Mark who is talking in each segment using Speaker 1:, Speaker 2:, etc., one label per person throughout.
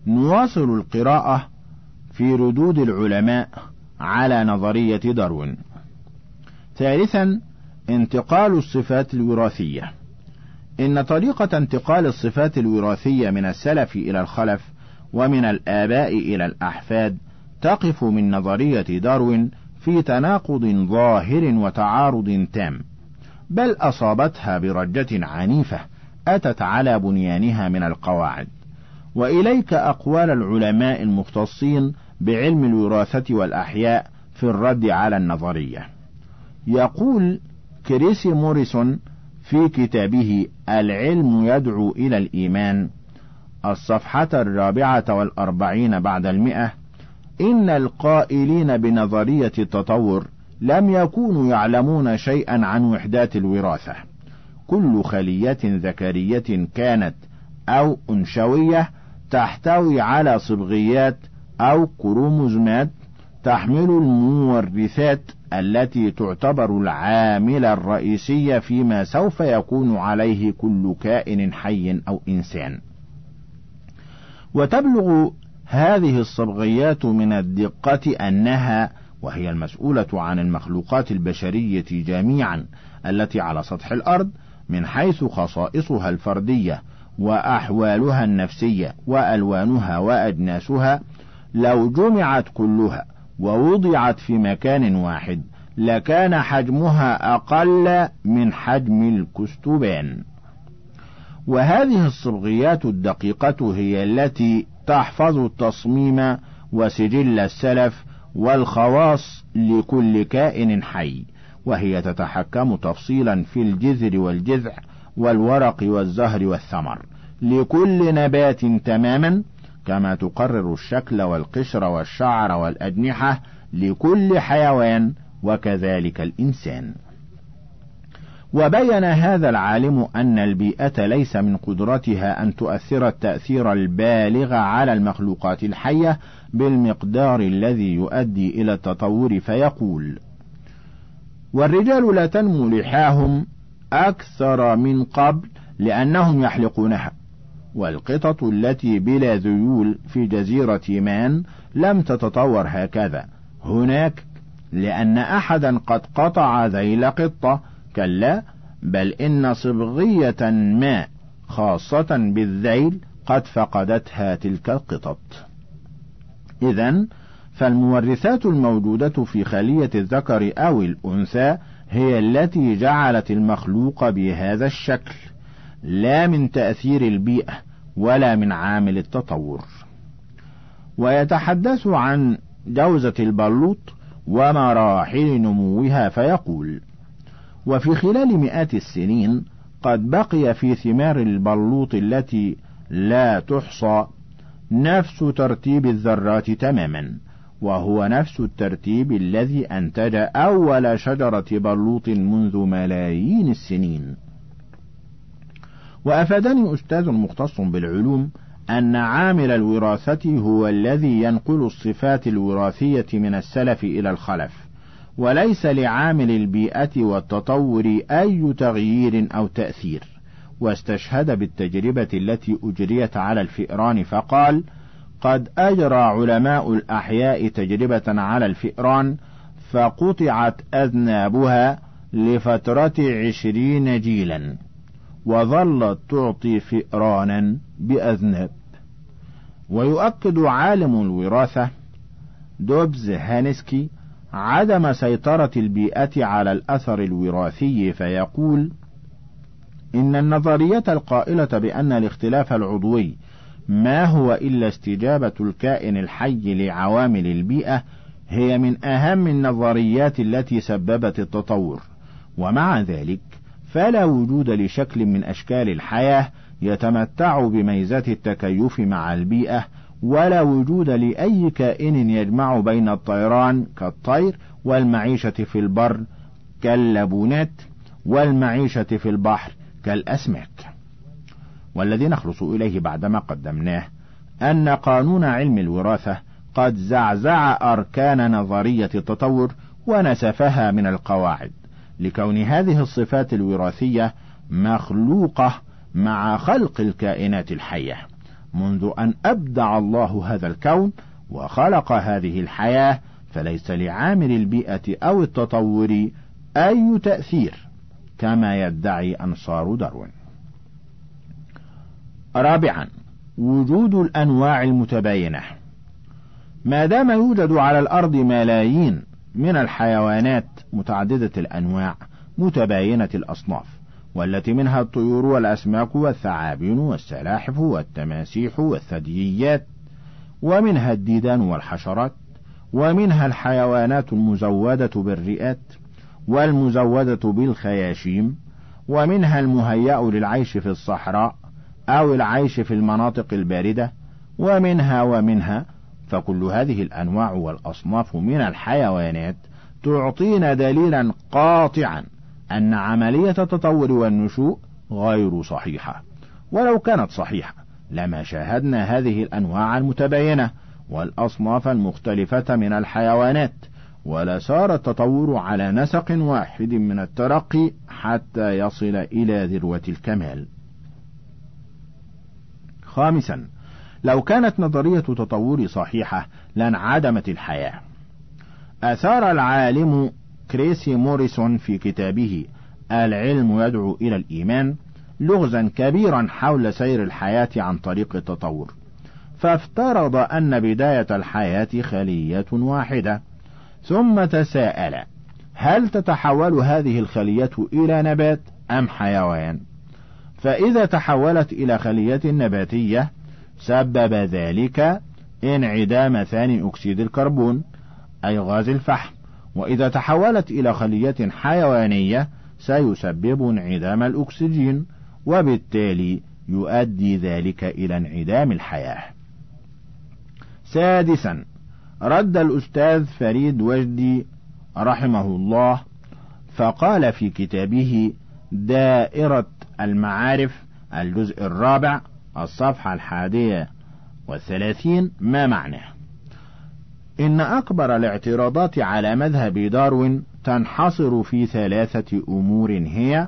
Speaker 1: نواصل القراءة في ردود العلماء على نظرية داروين. ثالثا، انتقال الصفات الوراثية. إن طريقة انتقال الصفات الوراثية من السلف إلى الخلف ومن الآباء إلى الأحفاد تقف من نظرية داروين في تناقض ظاهر وتعارض تام، بل أصابتها برجة عنيفة أتت على بنيانها من القواعد. وإليك أقوال العلماء المختصين بعلم الوراثة والأحياء في الرد على النظرية. يقول كريس موريسون في كتابه العلم يدعو إلى الإيمان، الصفحة 44 بعد 100: إن القائلين بنظرية التطور لم يكونوا يعلمون شيئا عن وحدات الوراثة. كل خلية ذكرية كانت أو أنشوية تحتوي على صبغيات أو كروموزومات تحمل المورثات التي تعتبر العامل الرئيسي فيما سوف يكون عليه كل كائن حي أو إنسان. وتبلغ هذه الصبغيات من الدقة أنها، وهي المسؤولة عن المخلوقات البشرية جميعا التي على سطح الأرض من حيث خصائصها الفردية وأحوالها النفسية وألوانها وأجناسها، لو جمعت كلها ووضعت في مكان واحد لكان حجمها أقل من حجم الكستبان. وهذه الصبغيات الدقيقة هي التي تحفظ التصميم وسجل السلف والخواص لكل كائن حي، وهي تتحكم تفصيلا في الجذر والجذع والورق والزهر والثمر لكل نبات تماما، كما تقرر الشكل والقشر والشعر والأجنحة لكل حيوان، وكذلك الإنسان. وبين هذا العالم أن البيئة ليس من قدرتها أن تؤثر التأثير البالغ على المخلوقات الحية بالمقدار الذي يؤدي إلى التطور، فيقول: والرجال لا تنمو لحاهم أكثر من قبل لأنهم يحلقونها، والقطط التي بلا ذيول في جزيرة مان لم تتطور هكذا هناك لأن أحدا قد قطع ذيل قطة. كلا، بل إن صبغية ما خاصة بالذيل قد فقدتها تلك القطط. إذن فالمورثات الموجودة في خلية الذكر أو الأنثى هي التي جعلت المخلوق بهذا الشكل، لا من تأثير البيئة ولا من عامل التطور. ويتحدث عن جوزة البلوط ومراحل نموها فيقول: وفي خلال مئات السنين قد بقي في ثمار البلوط التي لا تحصى نفس ترتيب الذرات تماما، وهو نفس الترتيب الذي أنتج أول شجرة بلوط منذ ملايين السنين. وأفادني أستاذ مختص بالعلوم أن عامل الوراثة هو الذي ينقل الصفات الوراثية من السلف إلى الخلف، وليس لعامل البيئة والتطور أي تغيير أو تأثير. واستشهد بالتجربة التي أجريت على الفئران فقال: قد أجرى علماء الأحياء تجربة على الفئران فقطعت أذنابها لفترة 20 جيلا، وظلت تعطي فئرانا بأذناب. ويؤكد عالم الوراثة دوبز هانسكي عدم سيطرة البيئة على الأثر الوراثي، فيقول: إن النظرية القائلة بأن الاختلاف العضوي ما هو إلا استجابة الكائن الحي لعوامل البيئة هي من أهم النظريات التي سببت التطور. ومع ذلك فلا وجود لشكل من أشكال الحياة يتمتع بميزات التكيف مع البيئة، ولا وجود لأي كائن يجمع بين الطيران كالطير والمعيشة في البر كاللبونات والمعيشة في البحر كالأسماك. والذي نخلص إليه بعدما قدمناه أن قانون علم الوراثة قد زعزع أركان نظرية التطور ونسفها من القواعد، لكون هذه الصفات الوراثية مخلوقة مع خلق الكائنات الحية، منذ أن أبدع الله هذا الكون وخلق هذه الحياة، فليس لعامل البيئة أو التطور أي تأثير كما يدعي أنصار داروين. رابعا، وجود الأنواع المتباينة. ما دام يوجد على الأرض ملايين من الحيوانات متعددة الأنواع متباينة الأصناف، والتي منها الطيور والأسماك والثعابين والسلاحف والتماسيح والثدييات، ومنها الديدان والحشرات، ومنها الحيوانات المزودة بالرئات والمزودة بالخياشيم، ومنها المهيأ للعيش في الصحراء أو العيش في المناطق الباردة، ومنها، فكل هذه الأنواع والأصناف من الحيوانات تعطينا دليلا قاطعا أن عملية التطور والنشوء غير صحيحة، ولو كانت صحيحة لما شاهدنا هذه الأنواع المتباينة والأصناف المختلفة من الحيوانات، ولسار التطور على نسق واحد من الترقي حتى يصل إلى ذروة الكمال. خامسا، لو كانت نظرية التطور صحيحة لانعدمت الحياة. أثار العالم كريسي موريسون في كتابه العلم يدعو إلى الإيمان لغزا كبيرا حول سير الحياة عن طريق التطور، فافترض أن بداية الحياة خلية واحدة، ثم تساءل: هل تتحول هذه الخلية إلى نبات أم حيوان؟ فإذا تحولت إلى خلية نباتية سبب ذلك انعدام ثاني أكسيد الكربون أي غاز الفحم، وإذا تحولت إلى خلية حيوانية سيسبب انعدام الأكسجين، وبالتالي يؤدي ذلك إلى انعدام الحياة. سادسا، رد الأستاذ فريد وجدي رحمه الله فقال في كتابه دائرة المعارف الجزء 4 الصفحة 31 ما معناه: إن أكبر الاعتراضات على مذهب داروين تنحصر في 3 أمور هي: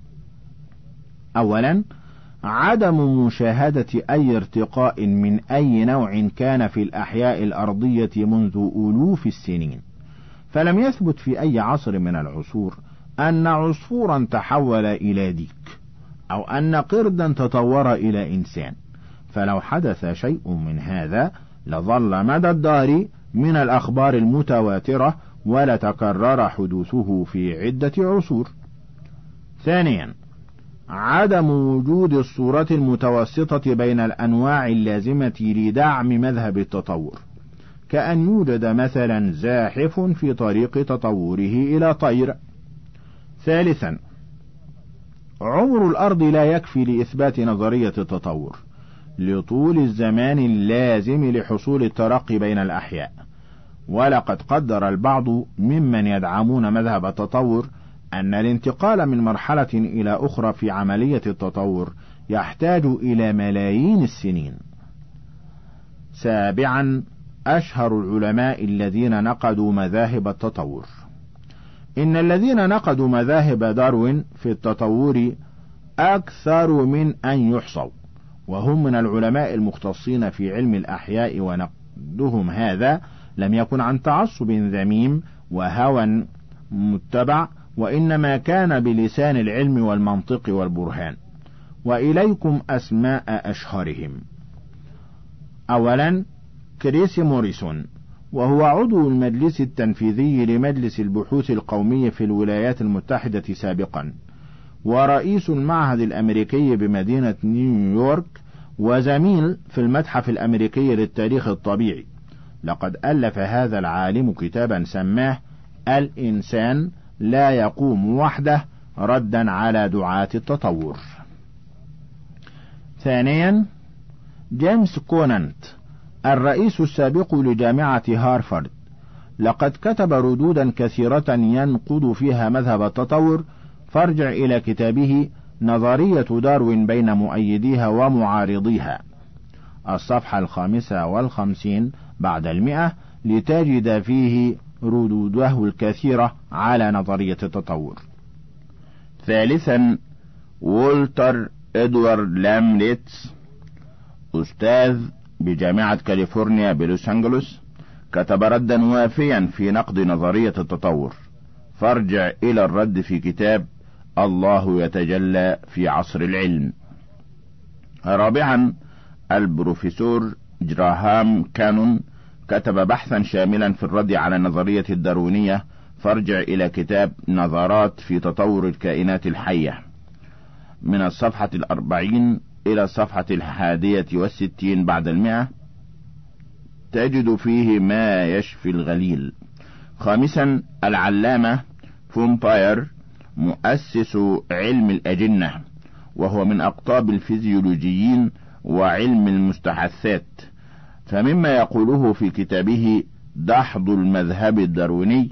Speaker 1: أولا، عدم مشاهدة أي ارتقاء من أي نوع كان في الأحياء الأرضية منذ ألوف السنين، فلم يثبت في أي عصر من العصور أن عصفورا تحول إلى ديك، أو أن قردا تطور إلى إنسان، فلو حدث شيء من هذا لظل مدى الدهر من الأخبار المتواترة ولتكرر حدوثه في عدة عصور. ثانيا، عدم وجود الصورة المتوسطة بين الأنواع اللازمة لدعم مذهب التطور، كأن يوجد مثلا زاحف في طريق تطوره إلى طير. ثالثا، عمر الأرض لا يكفي لإثبات نظرية التطور لطول الزمان اللازم لحصول الترقي بين الأحياء، ولقد قدر البعض ممن يدعمون مذهب التطور أن الانتقال من مرحلة إلى أخرى في عملية التطور يحتاج إلى ملايين السنين. سابعا، أشهر العلماء الذين نقدوا مذاهب التطور. إن الذين نقدوا مذاهب داروين في التطور أكثر من أن يحصوا، وهم من العلماء المختصين في علم الأحياء، ونقدهم هذا لم يكن عن تعصب ذميم وهوى متبع، وإنما كان بلسان العلم والمنطق والبرهان. وإليكم أسماء أشهرهم: أولا، كريسي موريسون، وهو عضو المجلس التنفيذي لمجلس البحوث القومي في الولايات المتحدة سابقا، ورئيس المعهد الأمريكي بمدينة نيويورك، وزميل في المتحف الأمريكي للتاريخ الطبيعي. لقد ألف هذا العالم كتابا سماه الإنسان لا يقوم وحده، ردا على دعاة التطور. ثانيا، جيمس كونانت، الرئيس السابق لجامعة هارفارد، لقد كتب ردودا كثيرة ينقض فيها مذهب التطور، فارجع إلى كتابه نظرية داروين بين مؤيديها ومعارضيها الصفحة 55 بعد 100 لتجد فيه ردوده الكثيرة على نظرية التطور. ثالثا، وولتر إدوارد لامليتس، أستاذ بجامعة كاليفورنيا بلوس أنجلوس، كتب ردا وافيا في نقد نظرية التطور، فارجع إلى الرد في كتاب الله يتجلى في عصر العلم. رابعا، البروفيسور جراهام كانون كتب بحثا شاملا في الرد على النظرية الداروينية، فارجع إلى كتاب نظرات في تطور الكائنات الحية، من الصفحة 40 إلى الصفحة 61 بعد 100، تجد فيه ما يشفي الغليل. خامسا، العلامة فومباير مؤسس علم الأجنة، وهو من أقطاب الفيزيولوجيين وعلم المستحثات، فمما يقوله في كتابه دحض المذهب الدارويني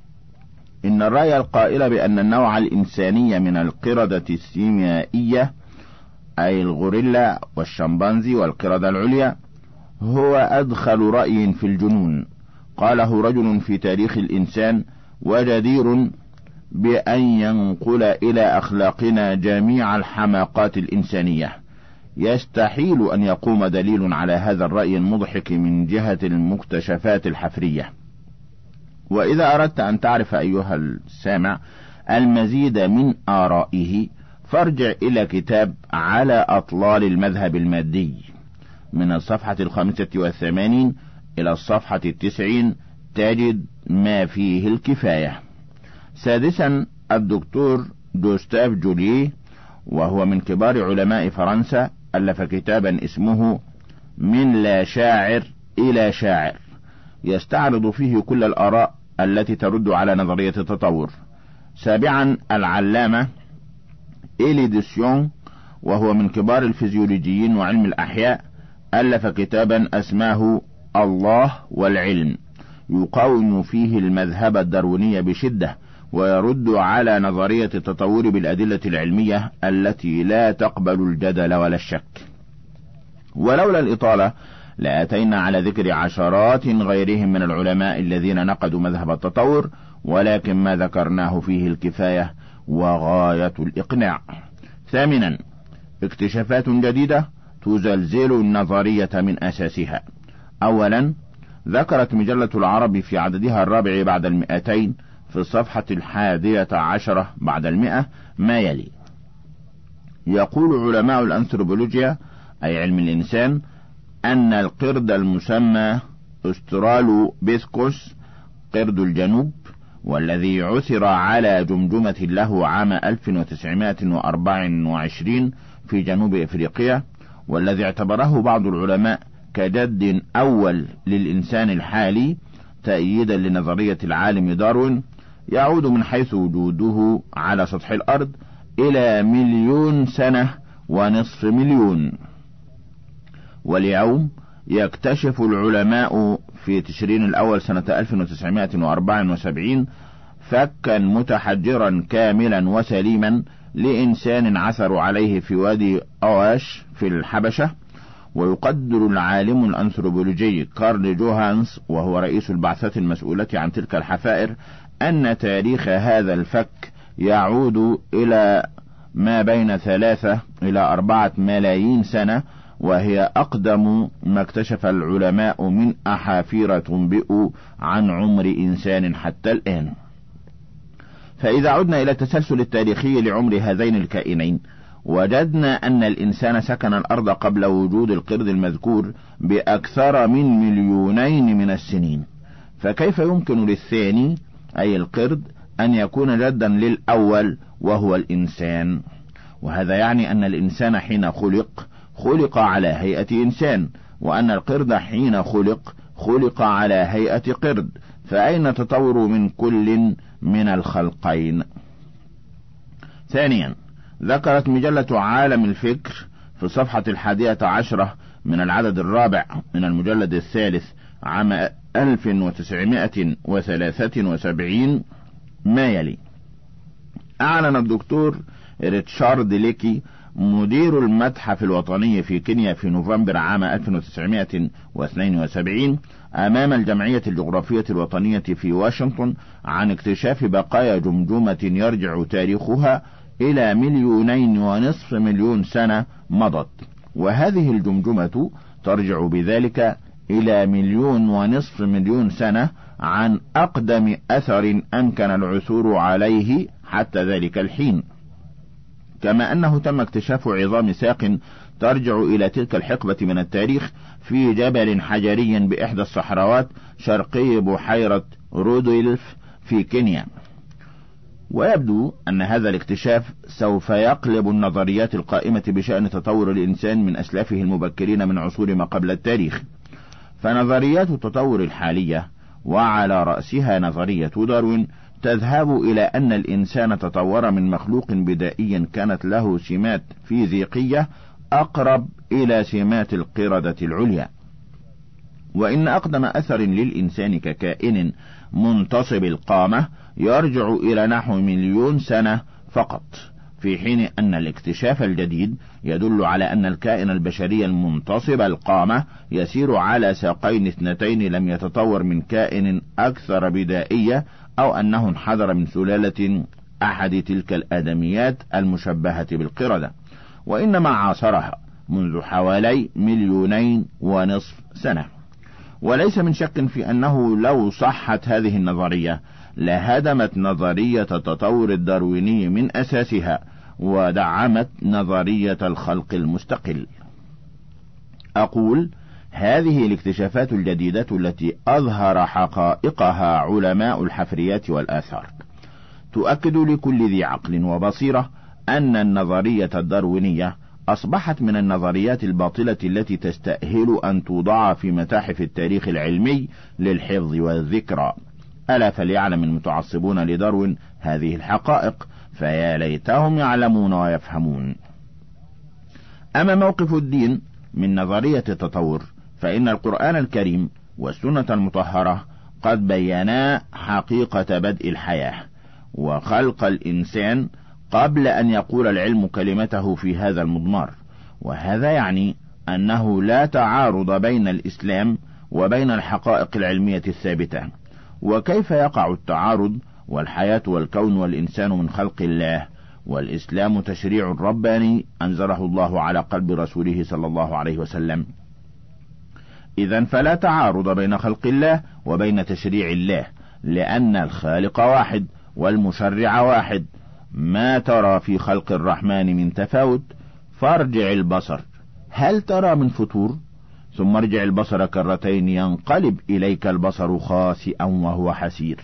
Speaker 1: إن الرأي القائل بأن النوع الإنساني من القردة السيميائية، أي الغوريلا والشمبانزي والقردة العليا، هو أدخل رأي في الجنون قاله رجل في تاريخ الإنسان، وجدير بأن ينقل إلى أخلاقنا جميع الحماقات الإنسانية. يستحيل أن يقوم دليل على هذا الرأي المضحك من جهة المكتشفات الحفرية. وإذا أردت أن تعرف أيها السامع المزيد من آرائه، فارجع إلى كتاب على أطلال المذهب المادي، من الصفحة 85 إلى الصفحة 90 تجد ما فيه الكفاية. سادسا، الدكتور جوستاف جوليه، وهو من كبار علماء فرنسا، ألف كتابا اسمه من لا شاعر إلى شاعر، يستعرض فيه كل الآراء التي ترد على نظرية التطور. سابعا، العلامة إيلي ديسيون، وهو من كبار الفيزيولوجيين وعلم الأحياء، ألف كتابا أسماه الله والعلم، يقاوم فيه المذهب الدارويني بشدة، ويرد على نظرية التطور بالأدلة العلمية التي لا تقبل الجدل ولا الشك. ولولا الإطالة لأتينا على ذكر عشرات غيرهم من العلماء الذين نقدوا مذهب التطور، ولكن ما ذكرناه فيه الكفاية وغاية الإقناع. ثامنا، اكتشافات جديدة تزلزل النظرية من أساسها. أولا، ذكرت مجلة العرب في عددها 4 بعد 200 في الصفحة 11 بعد 100 ما يلي: يقول علماء الأنثروبولوجيا، أي علم الإنسان، أن القرد المسمى أسترالوبيثكوس قرد الجنوب، والذي عثر على جمجمة له عام 1924 في جنوب إفريقيا، والذي اعتبره بعض العلماء كجد أول للإنسان الحالي تأييدا لنظرية العالم داروين، يعود من حيث وجوده على سطح الأرض إلى 1,000,000 سنة ونصف مليون. واليوم يكتشف العلماء في تشرين الأول سنة 1974 فكا متحجرا كاملا وسليما لإنسان عثروا عليه في وادي أواش في الحبشة. ويقدر العالم الأنثروبولوجي كارل جوهانس، وهو رئيس البعثة المسؤولة عن تلك الحفائر، أن تاريخ هذا الفك يعود إلى ما بين 3 إلى 4 ملايين سنة، وهي أقدم ما اكتشف العلماء من أحافير تنبئ عن عمر إنسان حتى الآن. فإذا عدنا إلى التسلسل التاريخي لعمر هذين الكائنين، وجدنا أن الإنسان سكن الأرض قبل وجود القرد المذكور بأكثر من 2,000,000 من السنين، فكيف يمكن للثاني أي القرد أن يكون جدا للأول وهو الإنسان؟ وهذا يعني أن الإنسان حين خلق على هيئة إنسان، وأن القرد حين خلق على هيئة قرد، فأين تطور من كل من الخلقين؟ ثانيا، ذكرت مجلة عالم الفكر في الصفحة 11 من العدد 4 من المجلد 3 عام 1973 ما يلي: أعلن الدكتور ريتشارد ليكي مدير المتحف الوطني في كينيا في نوفمبر عام 1972 أمام الجمعية الجغرافية الوطنية في واشنطن عن اكتشاف بقايا جمجمة يرجع تاريخها إلى 2.5 مليون سنة مضت، وهذه الجمجمة ترجع بذلك إلى 1.5 مليون سنة عن أقدم أثر أمكن العثور عليه حتى ذلك الحين، كما أنه تم اكتشاف عظام ساق ترجع إلى تلك الحقبة من التاريخ في جبل حجري بإحدى الصحراوات شرقي بحيرة رودولف في كينيا. ويبدو أن هذا الاكتشاف سوف يقلب النظريات القائمة بشأن تطور الإنسان من أسلافه المبكرين من عصور ما قبل التاريخ. فنظريات التطور الحالية وعلى رأسها نظرية داروين تذهب إلى أن الإنسان تطور من مخلوق بدائي كانت له سمات فيزيقية أقرب إلى سمات القردة العليا، وإن أقدم أثر للإنسان ككائن منتصب القامة يرجع إلى نحو 1,000,000 سنة فقط، في حين أن الاكتشاف الجديد يدل على أن الكائن البشري المنتصب القامة يسير على ساقين 2 لم يتطور من كائن أكثر بدائية، أو أنه انحدر من سلالة أحد تلك الآدميات المشبهة بالقردة، وإنما عاصرها منذ حوالي 2.5 سنة. وليس من شك في أنه لو صحت هذه النظرية لهدمت نظرية التطور الدارويني من أساسها ودعمت نظرية الخلق المستقل. أقول هذه الاكتشافات الجديدة التي أظهر حقائقها علماء الحفريات والآثار تؤكد لكل ذي عقل وبصيرة أن النظرية الداروينية أصبحت من النظريات الباطلة التي تستأهل أن توضع في متاحف التاريخ العلمي للحفظ والذكرى. ألا فليعلم المتعصبون لداروين هذه الحقائق، فيا ليتهم يعلمون ويفهمون. أما موقف الدين من نظرية التطور، فإن القرآن الكريم والسنة المطهرة قد بينا حقيقة بدء الحياة وخلق الإنسان قبل أن يقول العلم كلمته في هذا المضمار، وهذا يعني أنه لا تعارض بين الإسلام وبين الحقائق العلمية الثابتة. وكيف يقع التعارض والحياة والكون والإنسان من خلق الله، والإسلام تشريع رباني أنزله الله على قلب رسوله صلى الله عليه وسلم؟ إذن فلا تعارض بين خلق الله وبين تشريع الله، لأن الخالق واحد والمشرع واحد. ما ترى في خلق الرحمن من تفاوت، فارجع البصر هل ترى من فتور، ثم ارجع البصر كرتين ينقلب إليك البصر خاسئا وهو حسير.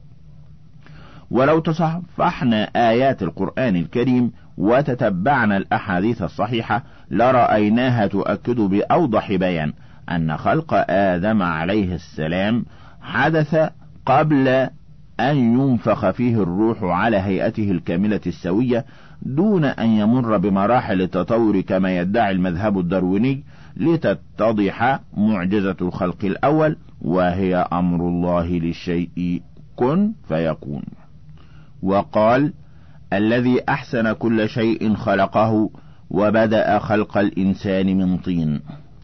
Speaker 1: ولو تصفحنا آيات القرآن الكريم وتتبعنا الأحاديث الصحيحة لرأيناها تؤكد بأوضح بيان أن خلق آدم عليه السلام حدث قبل أن ينفخ فيه الروح على هيئته الكاملة السوية، دون أن يمر بمراحل التطور كما يدعي المذهب الدارويني، لتتضح معجزة الخلق الأول، وهي أمر الله للشيء كن فيكون. وقال الذي أحسن كل شيء خلقه وبدأ خلق الإنسان من طين.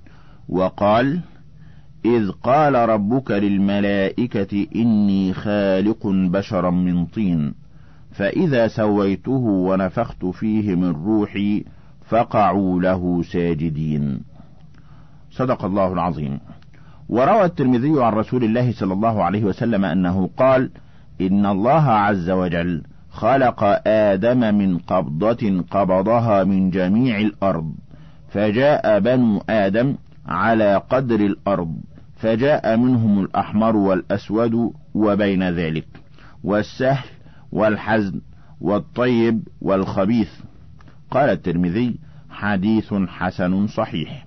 Speaker 1: وقال إذ قال ربك للملائكة إني خالق بشرا من طين فإذا سويته ونفخت فيه من روحي فقعوا له ساجدين. صدق الله العظيم. وروى الترمذي عن رسول الله صلى الله عليه وسلم أنه قال إن الله عز وجل خلق آدم من قبضة قبضها من جميع الأرض، فجاء بنو آدم على قدر الأرض، فجاء منهم الأحمر والأسود وبين ذلك، والسهل والحزن والطيب والخبيث. قال الترمذي حديث حسن صحيح.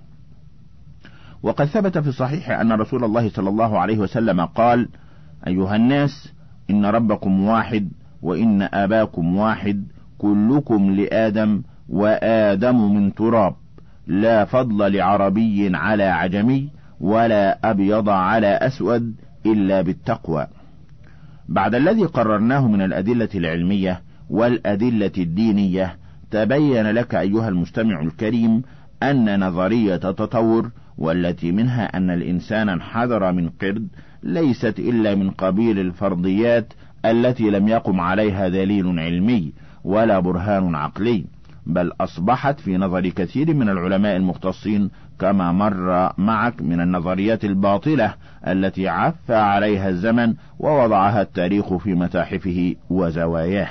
Speaker 1: وقد ثبت في الصحيح أن رسول الله صلى الله عليه وسلم قال أيها الناس إن ربكم واحد وإن أباكم واحد كلكم لآدم وآدم من تراب، لا فضل لعربي على عجمي ولا أبيض على أسود إلا بالتقوى. بعد الذي قررناه من الأدلة العلمية والأدلة الدينية، تبين لك أيها المستمع الكريم أن نظرية التطور، والتي منها أن الإنسان انحدر من قرد، ليست إلا من قبيل الفرضيات التي لم يقم عليها دليل علمي ولا برهان عقلي، بل أصبحت في نظر كثير من العلماء المختصين كما مر معك من النظريات الباطلة التي عف عليها الزمن ووضعها التاريخ في متاحفه وزواياه.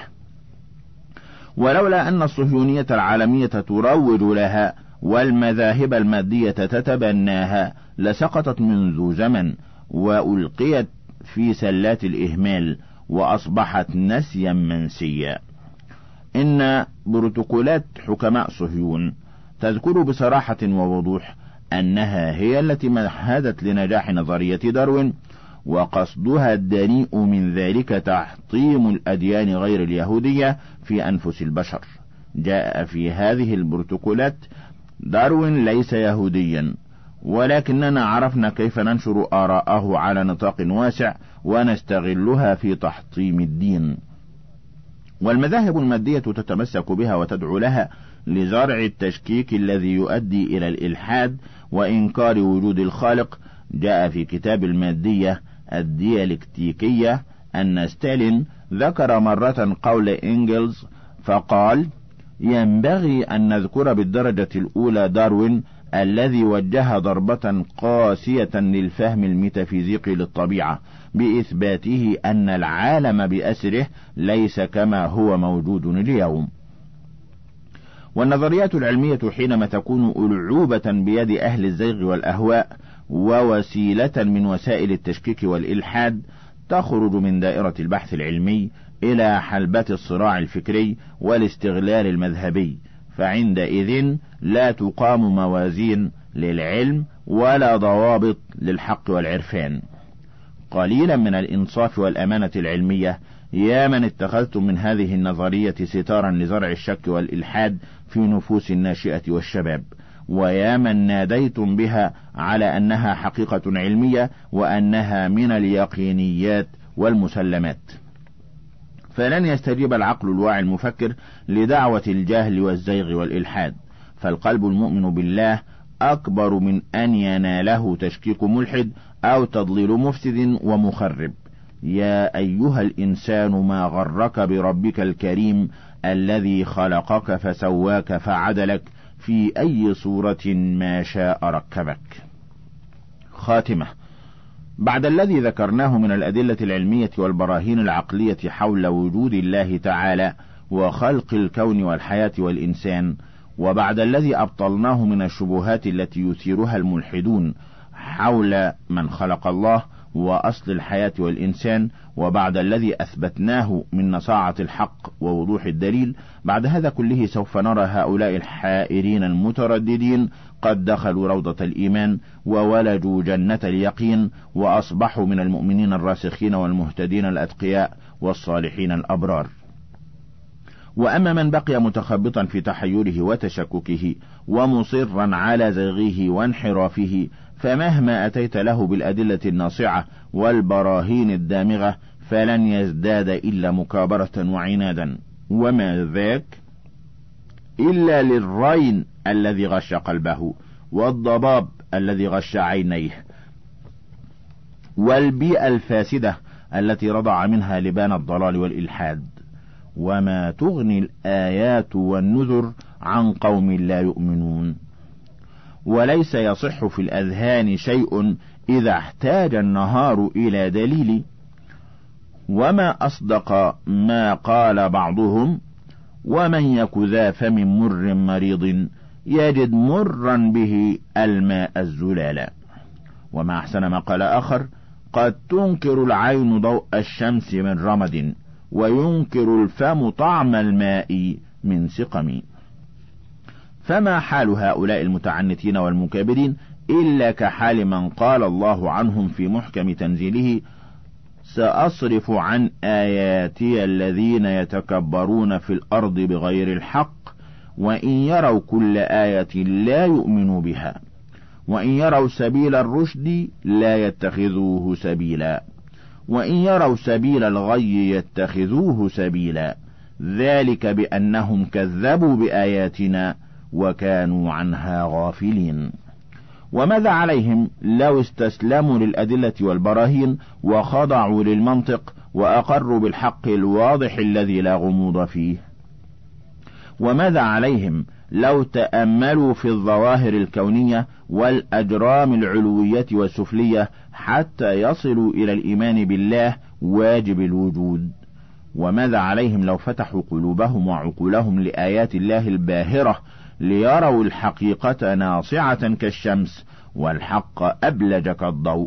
Speaker 1: ولولا أن الصهيونية العالمية تروج لها والمذاهب المادية تتبناها لسقطت منذ زمن وألقيت في سلات الإهمال وأصبحت نسيا منسيا. إن بروتوكولات حكماء صهيون تذكر بصراحة ووضوح أنها هي التي مهدت لنجاح نظرية داروين، وقصدها الدنيء من ذلك تحطيم الأديان غير اليهودية في أنفس البشر. جاء في هذه البروتوكولات: داروين ليس يهوديا، ولكننا عرفنا كيف ننشر آراءه على نطاق واسع ونستغلها في تحطيم الدين. والمذاهب المادية تتمسك بها وتدعو لها لزرع التشكيك الذي يؤدي إلى الإلحاد وإنكار وجود الخالق. جاء في كتاب المادية الديالكتيكية أن ستالين ذكر مرة قول إنجلز فقال: ينبغي أن نذكر بالدرجة الأولى داروين الذي وجه ضربة قاسية للفهم الميتافيزيقي للطبيعة بإثباته أن العالم بأسره ليس كما هو موجود اليوم. والنظريات العلمية حينما تكون ألعوبة بيد أهل الزيغ والأهواء ووسيلة من وسائل التشكيك والإلحاد تخرج من دائرة البحث العلمي إلى حلبة الصراع الفكري والاستغلال المذهبي، فعندئذ لا تقام موازين للعلم ولا ضوابط للحق والعرفان. قليلا من الإنصاف والأمانة العلمية يا من اتخذتم من هذه النظرية ستارا لزرع الشك والإلحاد في نفوس الناشئة والشباب، ويا من ناديتم بها على أنها حقيقة علمية وأنها من اليقينيات والمسلمات. فلن يستجيب العقل الواعي المفكر لدعوة الجهل والزيغ والإلحاد، فالقلب المؤمن بالله أكبر من أن يناله تشكيك ملحد أو تضليل مفسد ومخرب. يا أيها الإنسان ما غرك بربك الكريم الذي خلقك فسواك فعدلك في أي صورة ما شاء ركبك. خاتمة. بعد الذي ذكرناه من الأدلة العلمية والبراهين العقلية حول وجود الله تعالى وخلق الكون والحياة والإنسان، وبعد الذي أبطلناه من الشبهات التي يثيرها الملحدون حول من خلق الله وأصل الحياة والإنسان، وبعد الذي أثبتناه من نصاعة الحق ووضوح الدليل، بعد هذا كله سوف نرى هؤلاء الحائرين المترددين قد دخلوا روضة الإيمان وولجوا جنة اليقين وأصبحوا من المؤمنين الراسخين والمهتدين الأتقياء والصالحين الأبرار. وأما من بقي متخبطا في تحيره وتشككه ومصرا على زيغه وانحرافه، فمهما أتيت له بالأدلة الناصعة والبراهين الدامغة فلن يزداد إلا مكابرة وعنادا، وما ذاك إلا للرين الذي غش قلبه والضباب الذي غش عينيه والبيئة الفاسدة التي رضع منها لبان الضلال والإلحاد. وما تغني الآيات والنذر عن قوم لا يؤمنون. وليس يصح في الأذهان شيء إذا احتاج النهار إلى دليل. وما أصدق ما قال بعضهم: ومن يك ذا فم مر مريض يجد مرا به الماء الزلالا. وما أحسن ما قال آخر: قد تنكر العين ضوء الشمس من رمد وينكر الفم طعم الماء من سقم. فما حال هؤلاء المتعنتين والمكابرين إلا كحال من قال الله عنهم في محكم تنزيله: سأصرف عن آياتي الذين يتكبرون في الأرض بغير الحق وإن يروا كل آية لا يؤمنوا بها وإن يروا سبيل الرشد لا يتخذوه سبيلا وإن يروا سبيل الغي يتخذوه سبيلا ذلك بأنهم كذبوا بآياتنا وكانوا عنها غافلين. وماذا عليهم لو استسلموا للأدلة والبراهين وخضعوا للمنطق وأقروا بالحق الواضح الذي لا غموض فيه؟ وماذا عليهم لو تأملوا في الظواهر الكونية والأجرام العلوية والسفلية حتى يصلوا إلى الإيمان بالله واجب الوجود؟ وماذا عليهم لو فتحوا قلوبهم وعقولهم لآيات الله الباهرة ليروا الحقيقة ناصعة كالشمس والحق أبلج كالضوء؟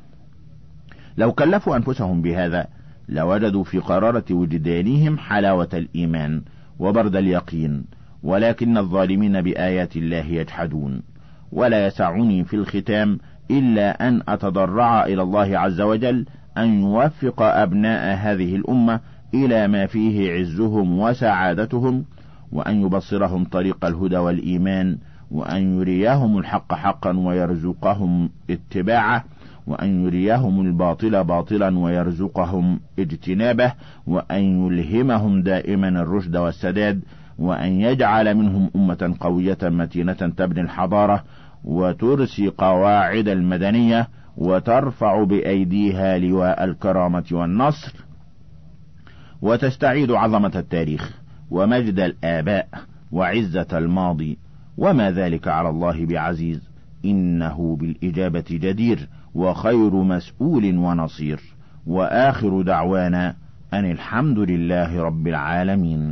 Speaker 1: لو كلفوا أنفسهم بهذا لوجدوا في قرارة وجدانهم حلاوة الإيمان وبرد اليقين، ولكن الظالمين بآيات الله يجحدون. ولا يسعني في الختام إلا أن أتضرع إلى الله عز وجل أن يوفق أبناء هذه الأمة إلى ما فيه عزهم وسعادتهم، وأن يبصرهم طريق الهدى والإيمان، وأن يريهم الحق حقا ويرزقهم اتباعه، وأن يريهم الباطل باطلا ويرزقهم اجتنابه، وأن يلهمهم دائما الرشد والسداد، وأن يجعل منهم أمة قوية متينة تبني الحضارة وترسي قواعد المدنية وترفع بأيديها لواء الكرامة والنصر، وتستعيد عظمة التاريخ ومجد الآباء وعزة الماضي، وما ذلك على الله بعزيز، إنه بالإجابة جدير وخير مسؤول ونصير. وآخر دعوانا أن الحمد لله رب العالمين.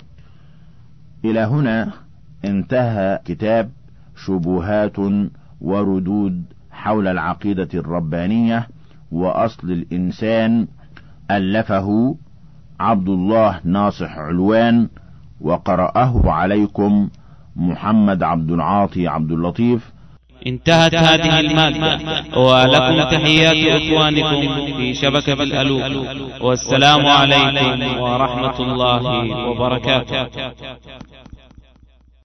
Speaker 1: إلى هنا انتهى كتاب شبهات وردود حول العقيدة الربانية وأصل الإنسان، ألفه عبد الله ناصح علوان، وقرأه عليكم محمد عبد العاطي عبد اللطيف.
Speaker 2: انتهت هذه المادة، ولكم تحيات إخوانكم في شبكة الألوف، والسلام عليكم ورحمة الله وبركاته.